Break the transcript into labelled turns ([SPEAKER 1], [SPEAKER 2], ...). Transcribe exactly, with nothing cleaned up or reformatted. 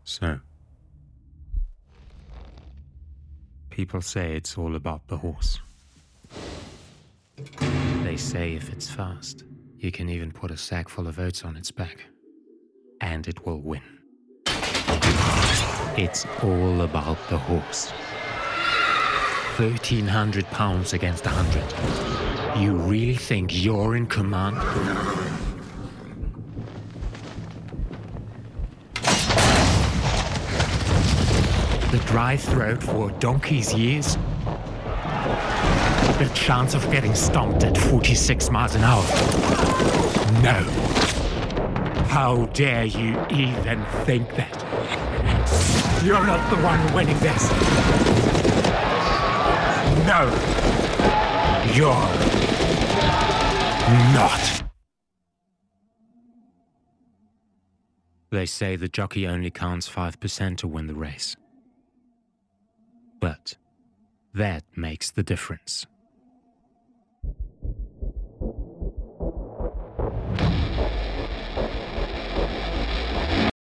[SPEAKER 1] So, people say it's all about the horse. They say if it's fast, you can even put a sack full of oats on its back, and it will win. It's all about the horse. thirteen hundred pounds against one hundred. You really think you're in command? The dry throat for a donkey's years? The chance of getting stomped at forty-six miles an hour? No. How dare you even think that? You're not the one winning this. No. You're not. They say the jockey only counts five percent to win the race. But that makes the difference.